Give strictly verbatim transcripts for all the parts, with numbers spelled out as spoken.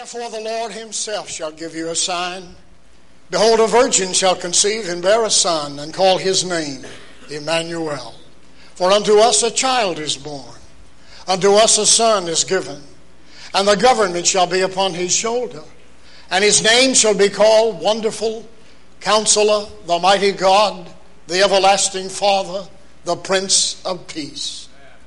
Therefore the Lord himself shall give you a sign. Behold, a virgin shall conceive and bear a son, and call his name Emmanuel. For unto us a child is born, unto us a son is given, and the government shall be upon his shoulder. And his name shall be called Wonderful, Counselor, the Mighty God, the Everlasting Father, the Prince of Peace.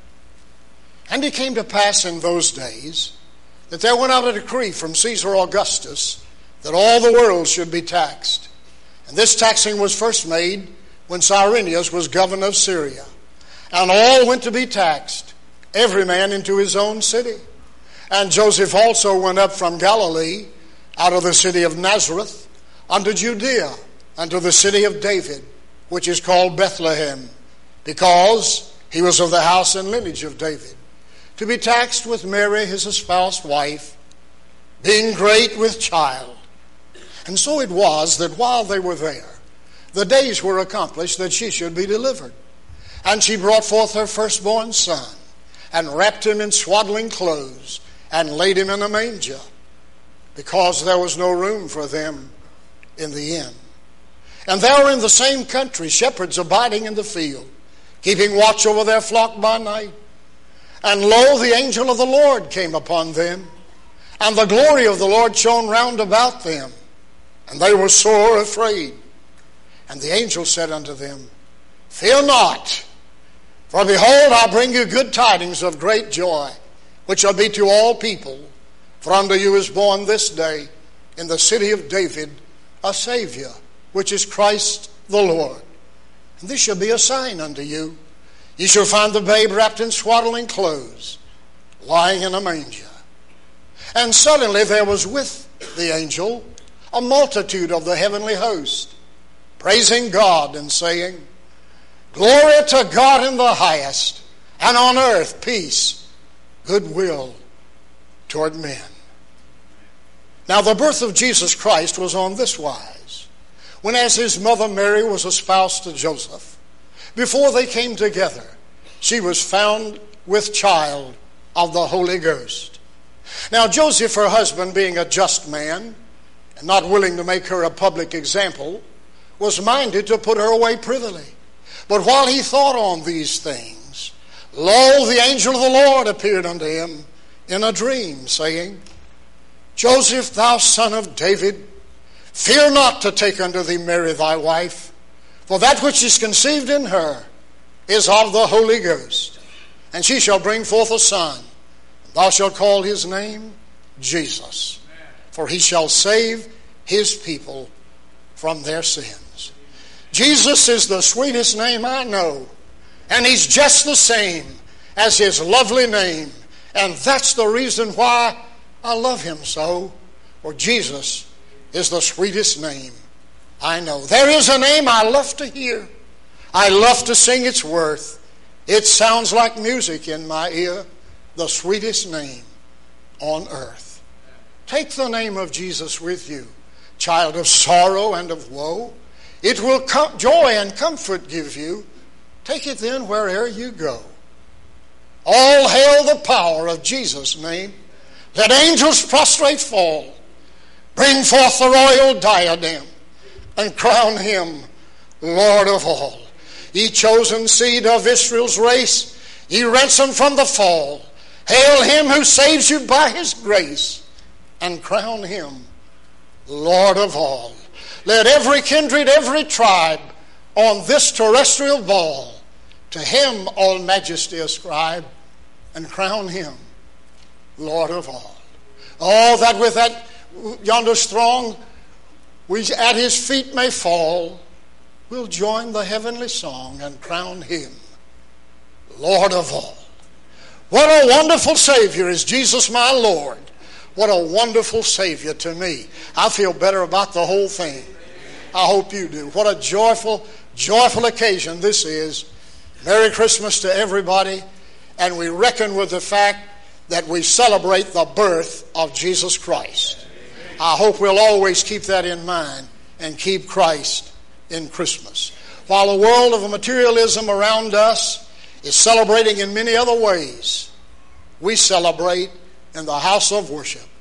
And it came to pass in those days that there went out a decree from Caesar Augustus that all the world should be taxed. And this taxing was first made when Cyrenius was governor of Syria. And all went to be taxed, every man into his own city. And Joseph also went up from Galilee, out of the city of Nazareth, unto Judea, unto the city of David, which is called Bethlehem, because he was of the house and lineage of David, to be taxed with Mary his espoused wife, being great with child. And so it was that while they were there, the days were accomplished that she should be delivered. And she brought forth her firstborn son, and wrapped him in swaddling clothes, and laid him in a manger, because there was no room for them in the inn. And there were in the same country shepherds abiding in the field, keeping watch over their flock by night. And lo, the angel of the Lord came upon them, and the glory of the Lord shone round about them, and they were sore afraid. And the angel said unto them, Fear not, for behold, I bring you good tidings of great joy, which shall be to all people. For unto you is born this day in the city of David a Savior, which is Christ the Lord. And this shall be a sign unto you. Ye shall find the babe wrapped in swaddling clothes, lying in a manger. And suddenly there was with the angel a multitude of the heavenly host, praising God and saying, Glory to God in the highest, and on earth peace, goodwill toward men. Now the birth of Jesus Christ was on this wise, when as his mother Mary was espoused to Joseph, before they came together, she was found with child of the Holy Ghost. Now Joseph, her husband, being a just man, and not willing to make her a public example, was minded to put her away privily. But while he thought on these things, lo, the angel of the Lord appeared unto him in a dream, saying, Joseph, thou son of David, fear not to take unto thee Mary thy wife, for that which is conceived in her is of the Holy Ghost. And she shall bring forth a son, and thou shalt call his name Jesus, for he shall save his people from their sins. Jesus is the sweetest name I know, and he's just the same as his lovely name. And that's the reason why I love him so, for Jesus is the sweetest name I know. There is a name I love to hear. I love to sing its worth. It sounds like music in my ear. The sweetest name on earth. Take the name of Jesus with you, child of sorrow and of woe. It will com- joy and comfort give you. Take it then where'er you go. All hail the power of Jesus' name. Let angels prostrate fall. Bring forth the royal diadem, and crown him Lord of all. Ye chosen seed of Israel's race, ye ransomed from the fall, hail him who saves you by his grace, and crown him Lord of all. Let every kindred, every tribe on this terrestrial ball to him all majesty ascribe, and crown him Lord of all. Oh, that with that yonder throng we at his feet may fall, we'll join the heavenly song and crown him Lord of all. What a wonderful Savior is Jesus my Lord. What a wonderful Savior to me. I feel better about the whole thing. I hope you do. What a joyful, joyful occasion this is. Merry Christmas to everybody. And we reckon with the fact that we celebrate the birth of Jesus Christ. I hope we'll always keep that in mind and keep Christ in Christmas. While the world of materialism around us is celebrating in many other ways, we celebrate in the house of worship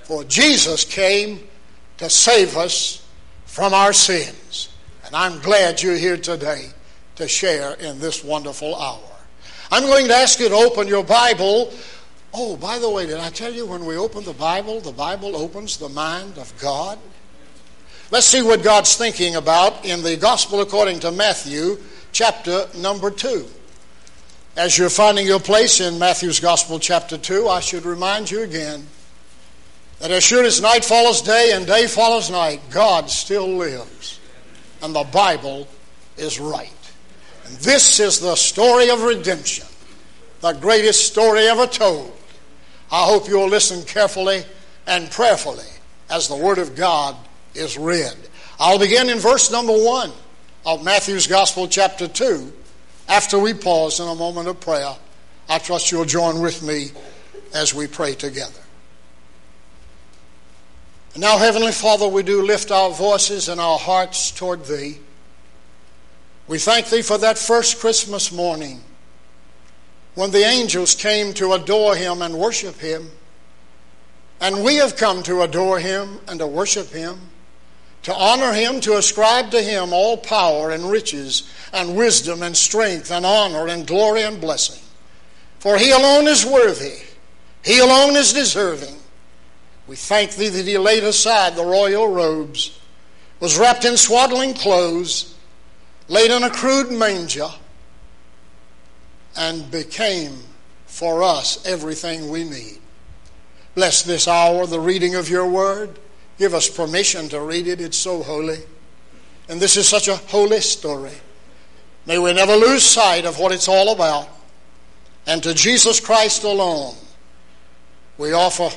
For Jesus came to save us from our sins. And I'm glad you're here today to share in this wonderful hour. I'm going to ask you to open your Bible. Oh, by the way, did I tell you when we open the Bible, the Bible opens the mind of God? Let's see what God's thinking about in the Gospel according to Matthew, chapter number two. As you're finding your place in Matthew's Gospel, chapter two, I should remind you again that as sure as night follows day and day follows night, God still lives. And the Bible is right. And this is the story of redemption, the greatest story ever told. I hope you'll listen carefully and prayerfully as the Word of God is read. I'll begin in verse number one of Matthew's Gospel, chapter two. After we pause in a moment of prayer, I trust you'll join with me as we pray together. And now, Heavenly Father, we do lift our voices and our hearts toward Thee. We thank Thee for that first Christmas morning when the angels came to adore Him and worship Him. And we have come to adore Him and to worship Him, to honor Him, to ascribe to Him all power and riches and wisdom and strength and honor and glory and blessing. For He alone is worthy. He alone is deserving. We thank Thee that He laid aside the royal robes, was wrapped in swaddling clothes, laid in a crude manger, and became for us everything we need. Bless this hour, the reading of Your Word. Give us permission to read it. It's so holy. And this is such a holy story. May we never lose sight of what it's all about. And to Jesus Christ alone, we offer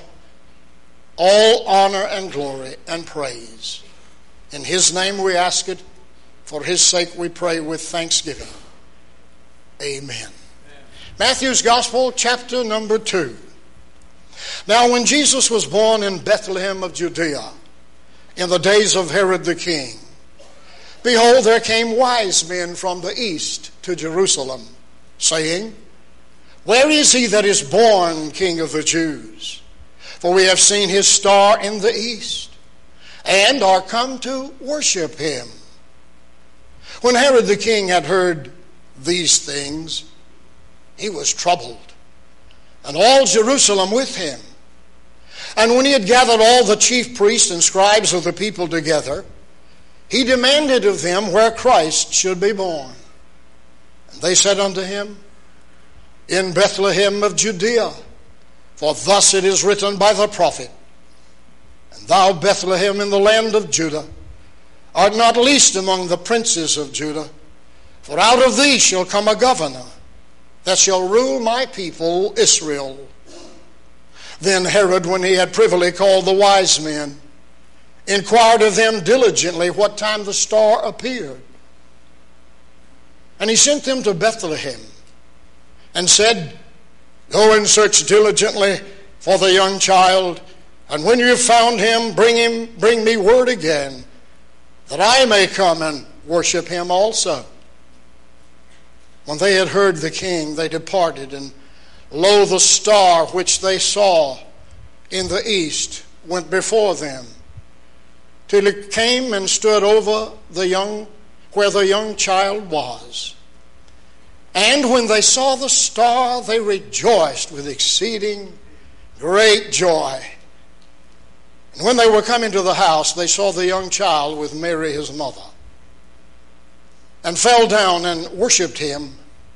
all honor and glory and praise. In His name we ask it. For His sake we pray with thanksgiving. Amen. Amen. Matthew's Gospel, chapter number two. Now when Jesus was born in Bethlehem of Judea, in the days of Herod the king, behold, there came wise men from the east to Jerusalem, saying, Where is He that is born King of the Jews? For we have seen His star in the east, and are come to worship Him. When Herod the king had heard these things, he was troubled, and all Jerusalem with him. And when he had gathered all the chief priests and scribes of the people together, he demanded of them where Christ should be born. And they said unto him, In Bethlehem of Judea, for thus it is written by the prophet, And thou, Bethlehem, in the land of Judah, art not least among the princes of Judah, for out of thee shall come a governor that shall rule my people Israel. Then Herod, when he had privily called the wise men, inquired of them diligently what time the star appeared. And he sent them to Bethlehem, and said, Go and search diligently for the young child, and when you have found him, bring him, bring me word again, that I may come and worship him also. When they had heard the king, they departed, and lo, the star which they saw in the east went before them, till it came and stood over the young, where the young child was. And when they saw the star, they rejoiced with exceeding great joy. And when they were come into the house, they saw the young child with Mary his mother, and fell down and worshipped him.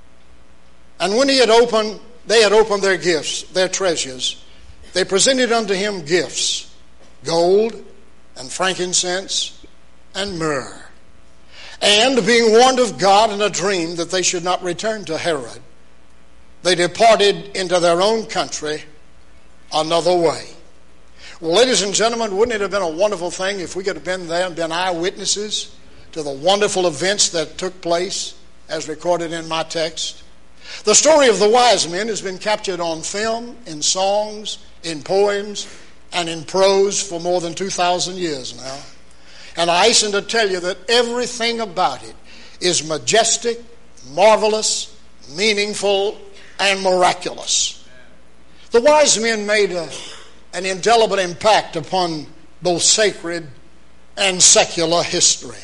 And when he had opened, they had opened their gifts, their treasures, they presented unto him gifts, gold and frankincense and myrrh. And being warned of God in a dream that they should not return to Herod, they departed into their own country another way. Well, ladies and gentlemen, wouldn't it have been a wonderful thing if we could have been there and been eyewitnesses to the wonderful events that took place as recorded in my text? The story of the wise men has been captured on film, in songs, in poems, and in prose for more than two thousand years now. And I hasten to tell you that everything about it is majestic, marvelous, meaningful, and miraculous. The wise men made a, an indelible impact upon both sacred and secular history.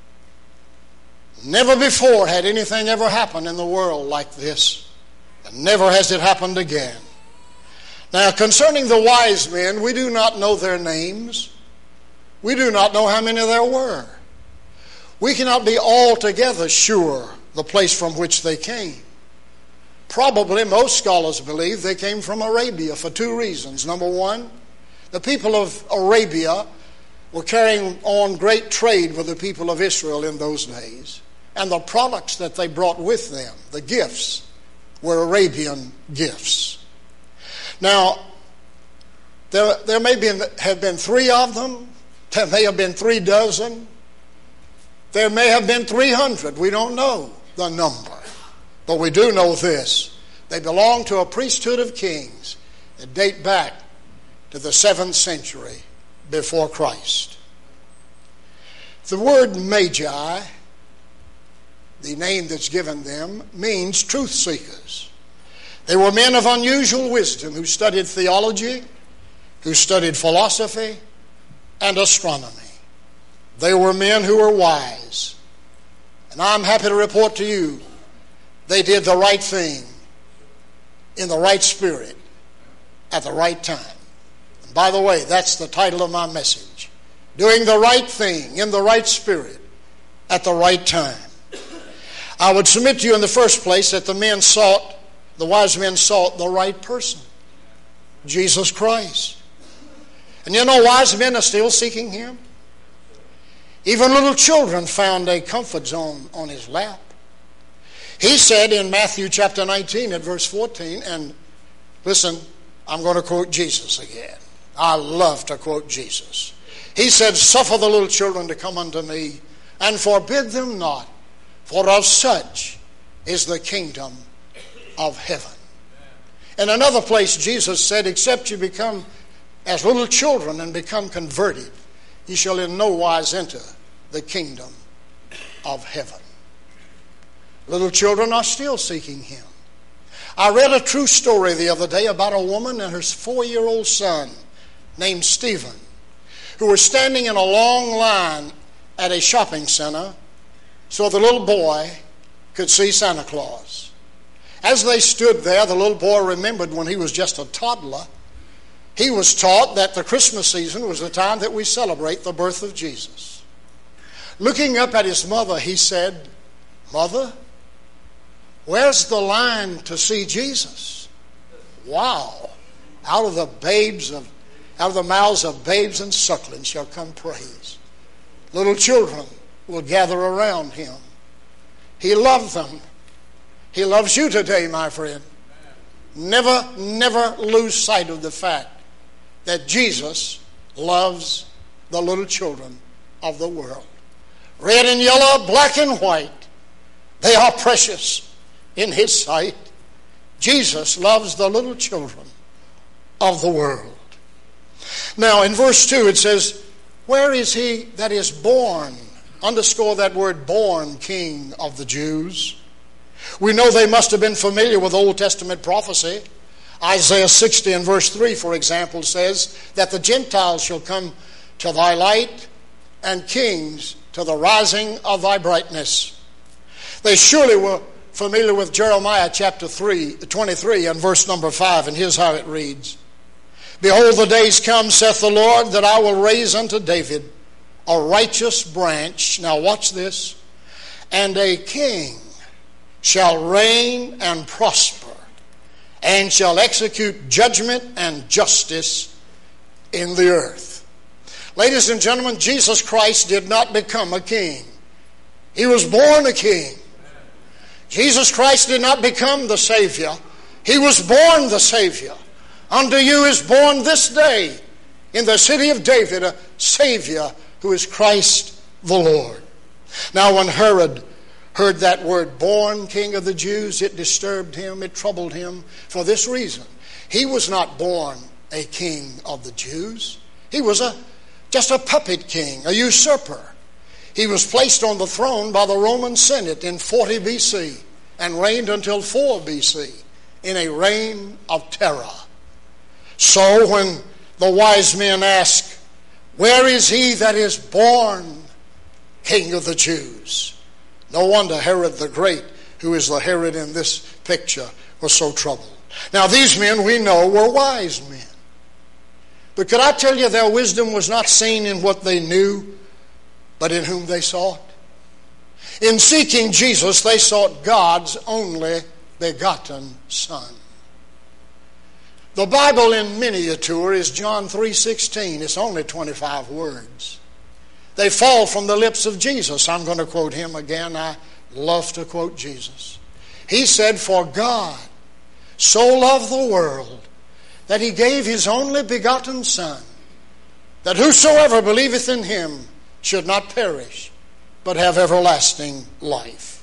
Never before had anything ever happened in the world like this, and never has it happened again. Now, concerning the wise men, we do not know their names. We do not know how many there were. We cannot be altogether sure the place from which they came. Probably most scholars believe they came from Arabia for two reasons. Number one, the people of Arabia were carrying on great trade with the people of Israel in those days. And the products that they brought with them, the gifts, were Arabian gifts. Now, there, there may be, have been three of them. There may have been three dozen. There may have been three hundred. We don't know the number. But we do know this. They belong to a priesthood of kings that date back to the seventh century before Christ. The word Magi, the name that's given them, means truth seekers. They were men of unusual wisdom who studied theology, who studied philosophy, and astronomy. They were men who were wise. And I'm happy to report to you, they did the right thing in the right spirit at the right time. And by the way, that's the title of my message. Doing the right thing in the right spirit at the right time. I would submit to you in the first place that the men sought, the wise men sought the right person, Jesus Christ. And you know, wise men are still seeking him. Even little children found a comfort zone on his lap. He said in Matthew chapter nineteen at verse fourteen, and listen, I'm going to quote Jesus again. I love to quote Jesus. He said, "Suffer the little children to come unto me, and forbid them not, for of such is the kingdom of heaven." In another place, Jesus said, "Except you become as little children and become converted, you shall in no wise enter the kingdom of heaven." Little children are still seeking him. I read a true story the other day about a woman and her four-year-old son named Stephen, who were standing in a long line at a shopping center so the little boy could see Santa Claus. As they stood there, the little boy remembered when he was just a toddler, he was taught that the Christmas season was the time that we celebrate the birth of Jesus. Looking up at his mother, he said, "Mother, where's the line to see Jesus?" Wow. Out of the babes of, out of the mouths of babes and sucklings shall come praise. Little children will gather around him. He loved them. He loves you today, my friend. Never, never lose sight of the fact that Jesus loves the little children of the world. Red and yellow, black and white, they are precious in his sight. Jesus loves the little children of the world. Now in verse two it says, "Where is he that is born?" Underscore that word, born, King of the Jews. We know they must have been familiar with Old Testament prophecy. Isaiah sixty and verse three, for example, says that the Gentiles shall come to thy light and kings to the rising of thy brightness. They surely were familiar with Jeremiah chapter three, twenty-three and verse number five, and here's how it reads. "Behold, the days come, saith the Lord, that I will raise unto David a righteous branch," now watch this, "and a king shall reign and prosper, and shall execute judgment and justice in the earth." Ladies and gentlemen, Jesus Christ did not become a king. He was born a king. Jesus Christ did not become the Savior. He was born the Savior. Unto you is born this day in the city of David a Savior who is Christ the Lord. Now when Herod heard that word, born King of the Jews, it disturbed him, it troubled him for this reason. He was not born a king of the Jews. He was a just a puppet king, a usurper. He was placed on the throne by the Roman Senate in forty B C and reigned until four B C in a reign of terror. So when the wise men ask, "Where is he that is born King of the Jews?" No wonder Herod the Great, who is the Herod in this picture, was so troubled. Now these men we know were wise men. But could I tell you their wisdom was not seen in what they knew, but in whom they sought? In seeking Jesus, they sought God's only begotten Son. The Bible in miniature is John three sixteen. It's only twenty-five words. They fall from the lips of Jesus. I'm going to quote him again. I love to quote Jesus. He said, "For God so loved the world that he gave his only begotten Son, that whosoever believeth in him should not perish, but have everlasting life."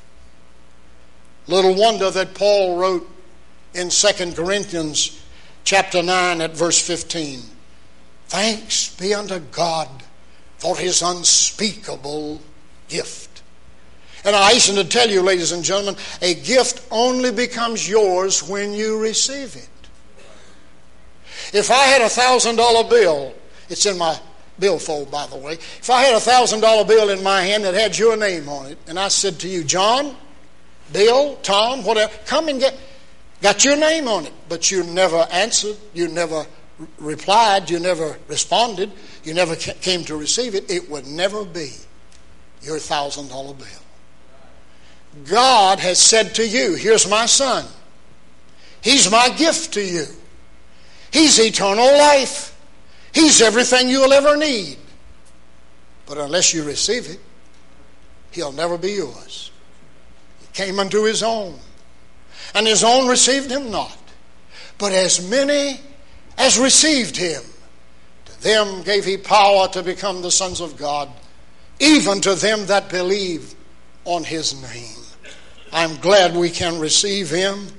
Little wonder that Paul wrote in Second Corinthians chapter nine at verse fifteen, "Thanks be unto God for his unspeakable gift." And I hasten to tell you, ladies and gentlemen, a gift only becomes yours when you receive it. If I had a thousand dollar bill, it's in my billfold, by the way. If I had a thousand dollar bill in my hand that had your name on it, and I said to you, "John, Bill, Tom, whatever, come and get," got your name on it, but you never answered, you never replied, you never responded, you never came to receive it, it would never be your thousand dollar bill. God has said to you, "Here's my Son. He's my gift to you. He's eternal life. He's everything you'll ever need." But unless you receive it, he'll never be yours. He came unto his own, and his own received him not. But as many as received him, to them gave he power to become the sons of God, even to them that believe on his name. I'm glad we can receive him.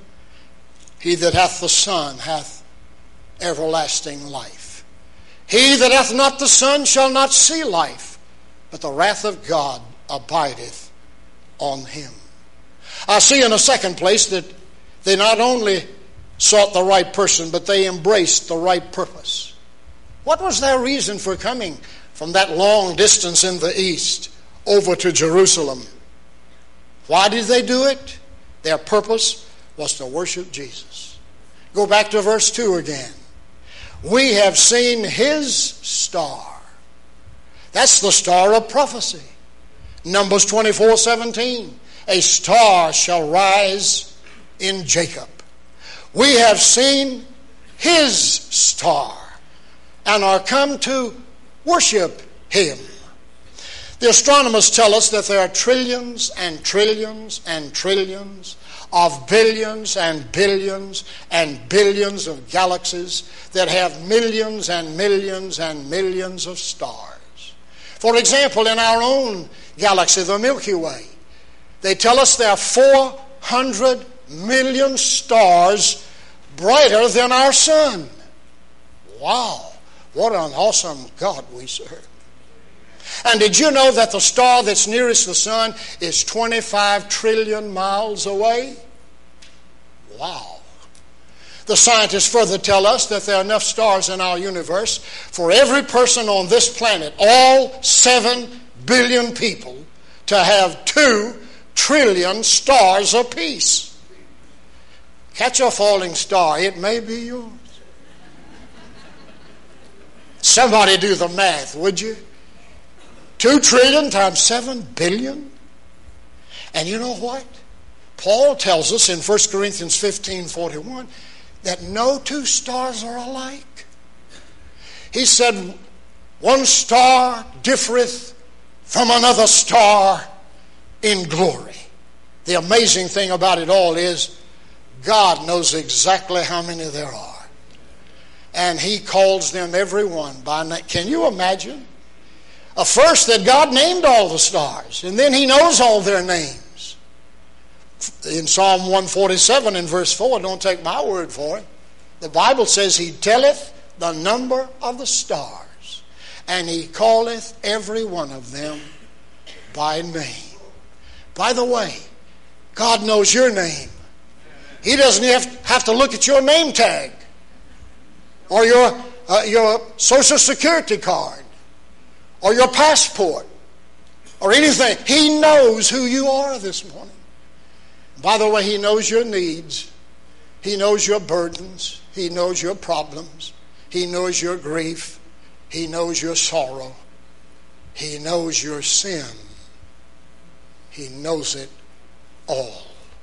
He that hath the Son hath everlasting life. He that hath not the Son shall not see life, but the wrath of God abideth on him. I see in a second place that they not only sought the right person, but they embraced the right purpose. What was their reason for coming from that long distance in the east over to Jerusalem? Why did they do it? Their purpose was to worship Jesus. Go back to verse two again. "We have seen his star." That's the star of prophecy. Numbers twenty-four seventeen. "A star shall rise in Jacob." We have seen his star and are come to worship him. The astronomers tell us that there are trillions and trillions and trillions of billions and billions and billions of galaxies that have millions and millions and millions of stars. For example, in our own galaxy, the Milky Way, they tell us there are four hundred million stars brighter than our sun. Wow, what an awesome God we serve. And did you know that the star that's nearest the sun is twenty-five trillion miles away? Wow. The scientists further tell us that there are enough stars in our universe for every person on this planet, all seven billion people, to have two trillion stars apiece. Catch a falling star, it may be yours. Somebody do the math, would you? Two trillion times seven billion? And you know what? Paul tells us in First Corinthians fifteen forty-one that no two stars are alike. He said, "One star differeth from another star in glory." The amazing thing about it all is God knows exactly how many there are. And he calls them every one by name. Can you imagine? Uh, first that God named all the stars, and then he knows all their names. In Psalm one forty-seven in verse four, don't take my word for it, the Bible says he telleth the number of the stars, and he calleth every one of them by name. By the way, God knows your name. He doesn't have to look at your name tag or your uh, your Social Security card or your passport or anything. He knows who you are this morning. By the way, He knows your needs. He knows your burdens. He knows your problems. He knows your grief. He knows your sorrow. He knows your sin. He knows it all.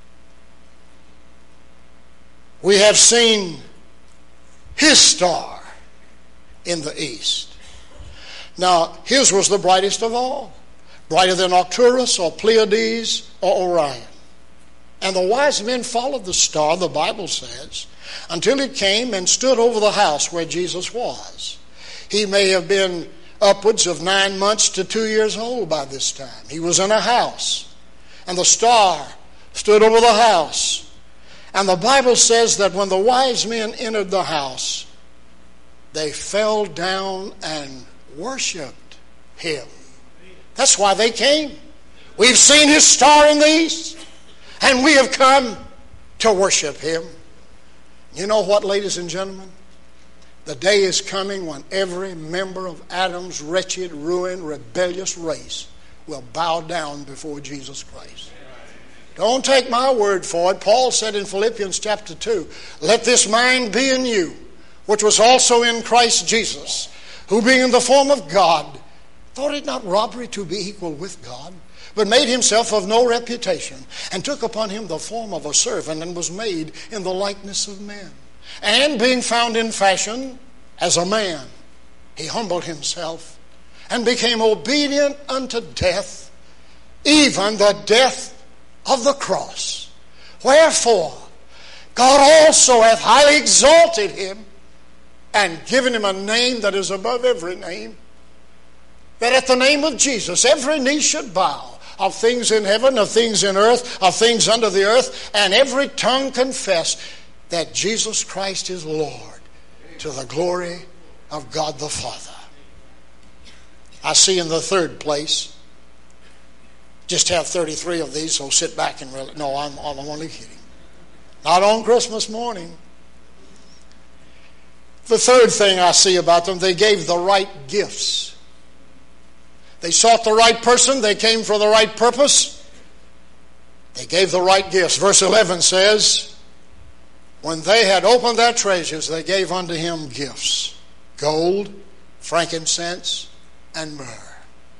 We have seen His star in the east. Now, His was the brightest of all, brighter than Arcturus or Pleiades or Orion. And the wise men followed the star, the Bible says, until it came and stood over the house where Jesus was. He may have been upwards of nine months to two years old by this time. He was in a house, and the star stood over the house. And the Bible says that when the wise men entered the house, they fell down and worshiped Him. That's why they came. We've seen His star in the east, and we have come to worship Him. You know what, ladies and gentlemen? The day is coming when every member of Adam's wretched, ruined, rebellious race will bow down before Jesus Christ. Don't take my word for it. Paul said in Philippians chapter two, let this mind be in you, which was also in Christ Jesus, who being in the form of God, thought it not robbery to be equal with God, but made Himself of no reputation, and took upon Him the form of a servant, and was made in the likeness of men. And being found in fashion as a man, He humbled Himself, and became obedient unto death, even the death of the cross. Wherefore, God also hath highly exalted Him, and given Him a name that is above every name, that at the name of Jesus every knee should bow, of things in heaven, of things in earth, of things under the earth, and every tongue confess that Jesus Christ is Lord, to the glory of God the Father. I see in the third place, just have thirty-three of these, so sit back and really, no, I'm, I'm only kidding. Not on Christmas morning. The third thing I see about them, they gave the right gifts. They sought the right person. They came for the right purpose. They gave the right gifts. Verse eleven says, when they had opened their treasures, they gave unto Him gifts, gold, frankincense, and myrrh.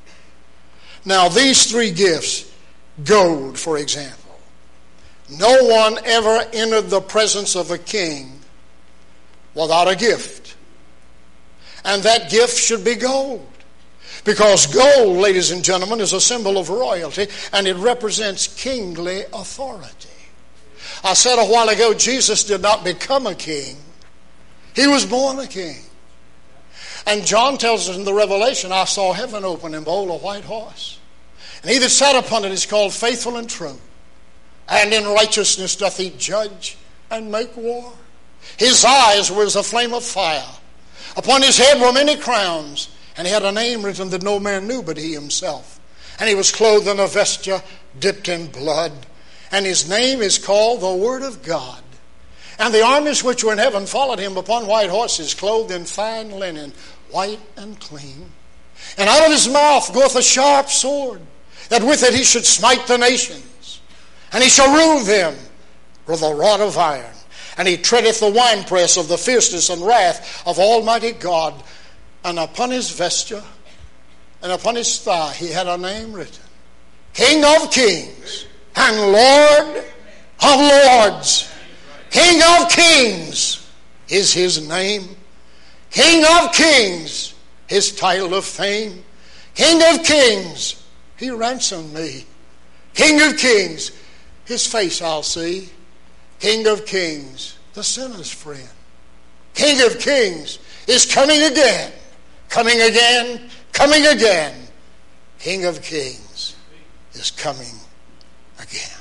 Now these three gifts, gold, for example, no one ever entered the presence of a king without a gift. And that gift should be gold. Because gold, ladies and gentlemen, is a symbol of royalty, and it represents kingly authority. I said a while ago, Jesus did not become a king. He was born a king. And John tells us in the Revelation, I saw heaven open, and behold, a white horse. And he that sat upon it is called Faithful and True. And in righteousness doth he judge and make war. His eyes were as a flame of fire. Upon his head were many crowns. And he had a name written that no man knew but he himself. And he was clothed in a vesture dipped in blood. And his name is called the Word of God. And the armies which were in heaven followed him upon white horses, clothed in fine linen, white and clean. And out of his mouth goeth a sharp sword, that with it he should smite the nations. And he shall rule them with a rod of iron. And he treadeth the winepress of the fierceness and wrath of Almighty God. And upon his vesture and upon his thigh he had a name written, King of Kings and Lord of Lords. King of Kings is his name. King of Kings, his title of fame. King of Kings, he ransomed me. King of Kings, his face I'll see. King of Kings, the sinner's friend. King of Kings is coming again. Coming again, coming again. King of Kings is coming again.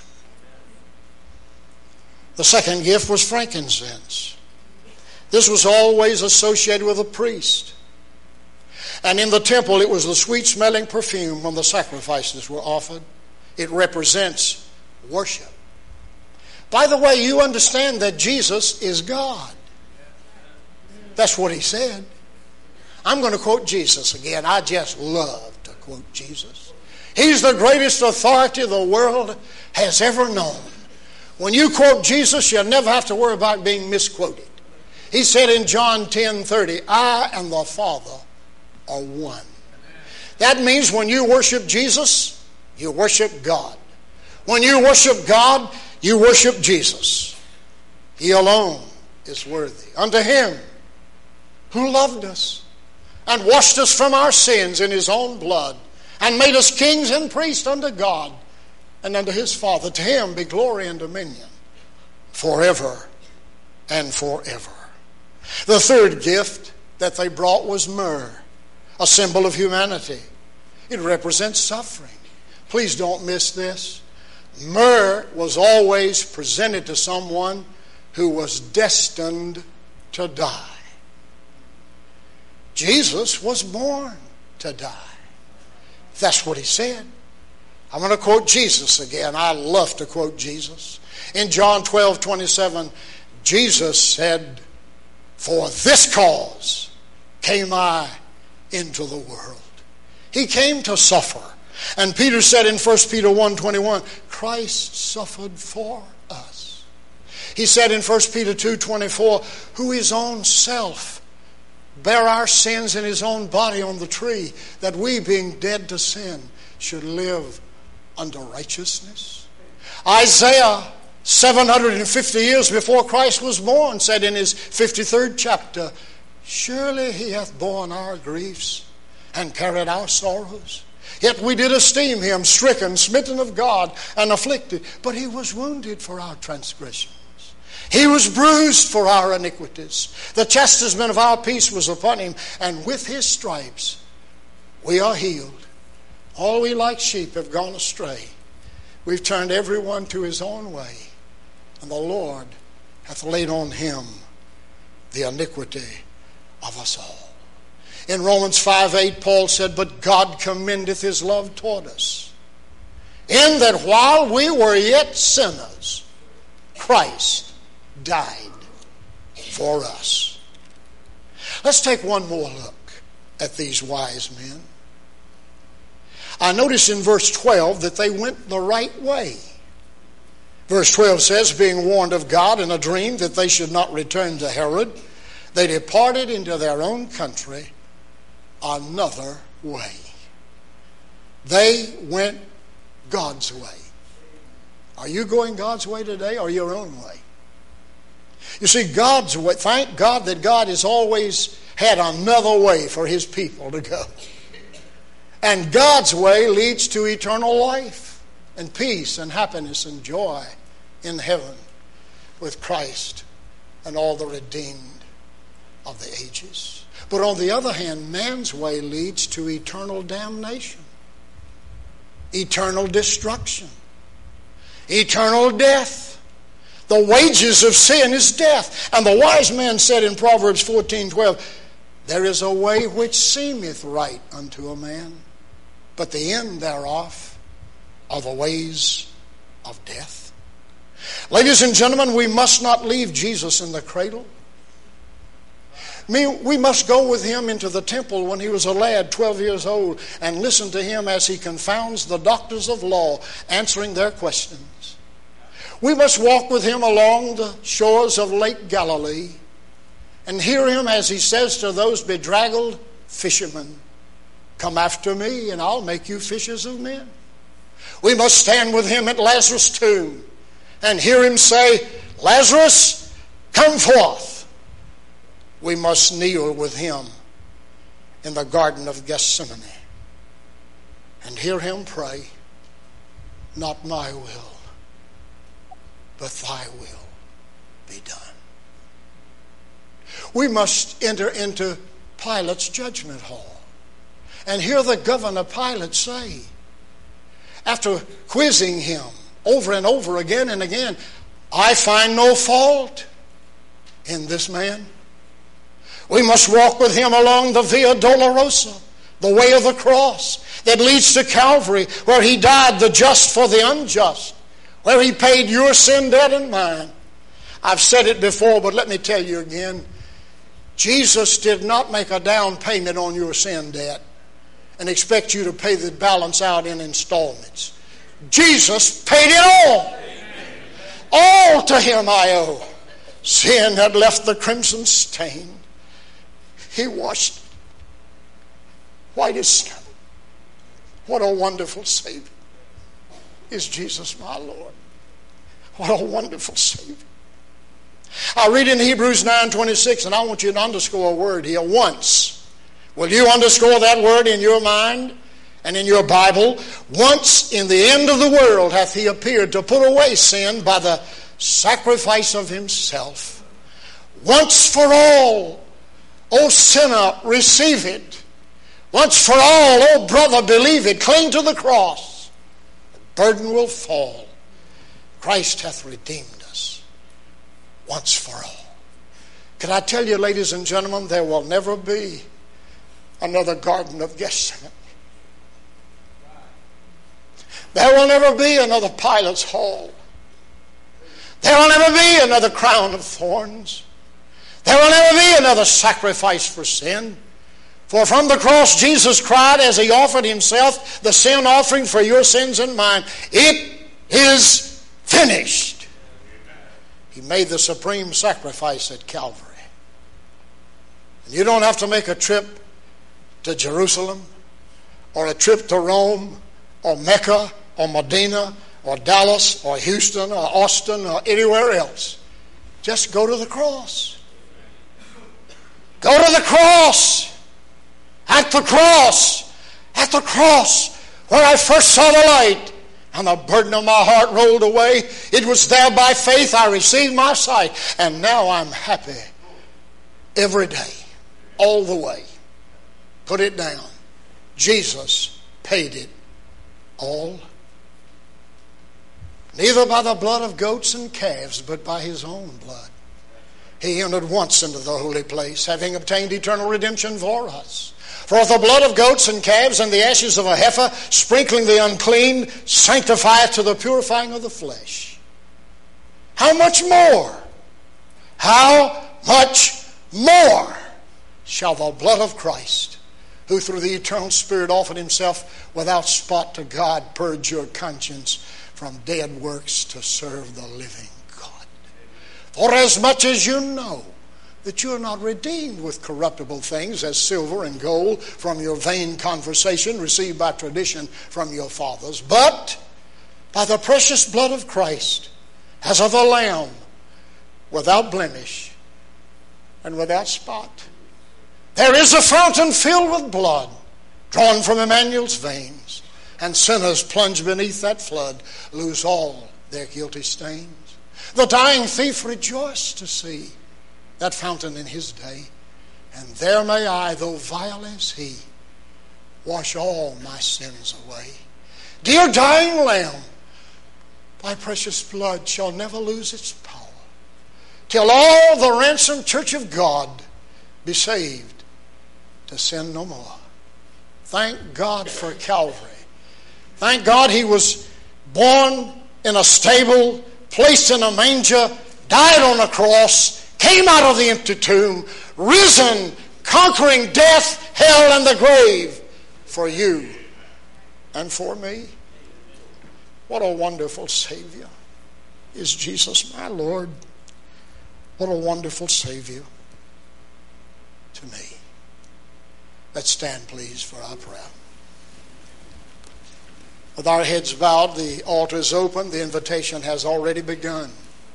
The second gift was frankincense. This was always associated with a priest. And in the temple, it was the sweet-smelling perfume when the sacrifices were offered. It represents worship. By the way, you understand that Jesus is God. That's what he said. I'm going to quote Jesus again. I just love to quote Jesus. He's the greatest authority the world has ever known. When you quote Jesus, you'll never have to worry about being misquoted. He said in John ten thirty, I and the Father are one. That means when you worship Jesus, you worship God. When you worship God, you worship Jesus. He alone is worthy. Unto him who loved us and washed us from our sins in his own blood and made us kings and priests unto God and unto his Father. To him be glory and dominion forever and forever. The third gift that they brought was myrrh, a symbol of humanity. It represents suffering. Please don't miss this. Myrrh was always presented to someone who was destined to die. Jesus was born to die. That's what he said. I'm going to quote Jesus again. I love to quote Jesus. In John twelve twenty-seven, Jesus said, for this cause came I into the world. He came to suffer. And Peter said in First Peter one twenty-one, Christ suffered for us. He said in First Peter two twenty-four, who his own self bare our sins in his own body on the tree, that we, being dead to sin, should live unto righteousness. Isaiah, seven hundred fifty years before Christ was born, said in his fifty-third chapter, surely he hath borne our griefs and carried our sorrows. Yet we did esteem him stricken, smitten of God, and afflicted. But he was wounded for our transgressions. He was bruised for our iniquities. The chastisement of our peace was upon him, and with his stripes we are healed. All we like sheep have gone astray. We've turned everyone to his own way, and the Lord hath laid on him the iniquity of us all. In Romans five eight, Paul said, but God commendeth his love toward us, in that while we were yet sinners, Christ died for us. Let's take one more look at these wise men. I notice in verse twelve that they went the right way. Verse twelve says, being warned of God in a dream that they should not return to Herod, they departed into their own country another way. They went God's way. Are you going God's way today or your own way? You see, God's way, thank God that God has always had another way for his people to go. And God's way leads to eternal life and peace and happiness and joy in heaven with Christ and all the redeemed of the ages. But on the other hand, man's way leads to eternal damnation, eternal destruction, eternal death. The wages of sin is death. And the wise man said in Proverbs fourteen twelve, there is a way which seemeth right unto a man, but the end thereof are the ways of death. Ladies and gentlemen, we must not leave Jesus in the cradle. We must go with him into the temple when he was a lad, twelve years old, and listen to him as he confounds the doctors of law, answering their questions. We must walk with him along the shores of Lake Galilee and hear him as he says to those bedraggled fishermen, come after me and I'll make you fishers of men. We must stand with him at Lazarus' tomb and hear him say, Lazarus, come forth. We must kneel with him in the Garden of Gethsemane and hear him pray, not my will, but thy will be done. We must enter into Pilate's judgment hall and hear the governor Pilate say, after quizzing him over and over again and again, I find no fault in this man. We must walk with him along the Via Dolorosa, the way of the cross that leads to Calvary, where he died the just for the unjust, where he paid your sin debt and mine. I've said it before, but let me tell you again. Jesus did not make a down payment on your sin debt and expect you to pay the balance out in installments. Jesus paid it all. All to him I owe. Sin had left the crimson stain. He washed it white as snow. What a wonderful Savior is Jesus my Lord. What a wonderful Savior. I read in Hebrews nine twenty-six, and I want you to underscore a word here, once. Will you underscore that word in your mind and in your Bible? Once in the end of the world hath he appeared to put away sin by the sacrifice of himself. Once for all, O sinner, receive it. Once for all, O brother, believe it. Cling to the cross. The burden will fall. Christ hath redeemed us once for all. Can I tell you, ladies and gentlemen, there will never be another Garden of Gethsemane. There will never be another Pilate's Hall. There will never be another crown of thorns. There will never be another sacrifice for sin. For from the cross Jesus cried as he offered himself, the sin offering for your sins and mine, it is finished. He made the supreme sacrifice at Calvary. And you don't have to make a trip to Jerusalem or a trip to Rome or Mecca or Medina or Dallas or Houston or Austin or anywhere else. Just go to the cross. Go to the cross. At the cross. At the cross where I first saw the light and the burden of my heart rolled away. It was there by faith I received my sight. And now I'm happy every day, all the way. Put it down. Jesus paid it all. Neither by the blood of goats and calves, but by his own blood. He entered once into the holy place, having obtained eternal redemption for us. For if the blood of goats and calves and the ashes of a heifer, sprinkling the unclean, sanctifieth to the purifying of the flesh, how much more, how much more shall the blood of Christ, who through the eternal Spirit offered himself without spot to God, purge your conscience from dead works to serve the living God. For as much as you know that you are not redeemed with corruptible things as silver and gold from your vain conversation received by tradition from your fathers, but by the precious blood of Christ, as of a lamb, without blemish and without spot. There is a fountain filled with blood, drawn from Emmanuel's veins, and sinners plunged beneath that flood lose all their guilty stains. The dying thief rejoiced to see that fountain in his day, and there may I, though vile as he, wash all my sins away. Dear dying Lamb, thy precious blood shall never lose its power, till all the ransomed church of God be saved to sin no more. Thank God for Calvary. Thank God he was born in a stable, placed in a manger, died on a cross, came out of the empty tomb, risen, conquering death, hell, and the grave for you and for me. What a wonderful Savior is Jesus, my Lord. What a wonderful Savior to me. Let's stand, please, for our prayer. With our heads bowed, the altar is open. The invitation has already begun.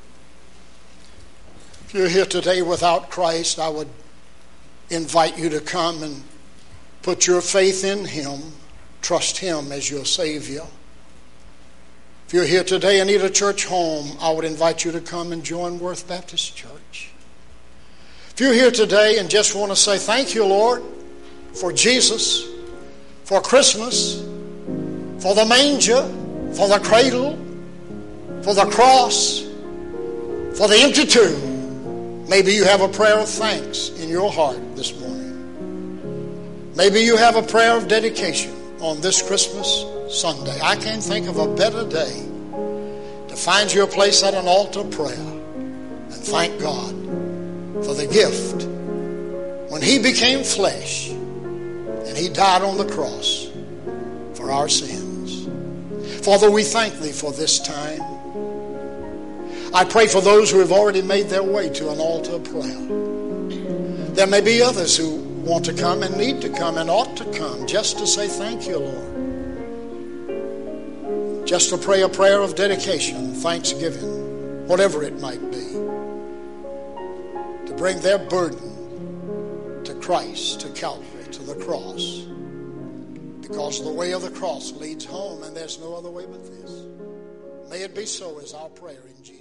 If you're here today without Christ, I would invite you to come and put your faith in him. Trust him as your Savior. If you're here today and need a church home, I would invite you to come and join Worth Baptist Church. If you're here today and just want to say, thank you, Lord, for Jesus, for Christmas, for the manger, for the cradle, for the cross, for the empty tomb, maybe you have a prayer of thanks in your heart this morning. Maybe you have a prayer of dedication on this Christmas Sunday. I can't think of a better day to find your place at an altar of prayer and thank God for the gift when he became flesh and he died on the cross for our sins. Father, we thank thee for this time. I pray for those who have already made their way to an altar of prayer. There may be others who want to come and need to come and ought to come just to say thank you, Lord. Just to pray a prayer of dedication, thanksgiving, whatever it might be. To bring their burden to Christ, to Calvary, to the cross. Because the way of the cross leads home and there's no other way but this. May it be so is our prayer in Jesus' name.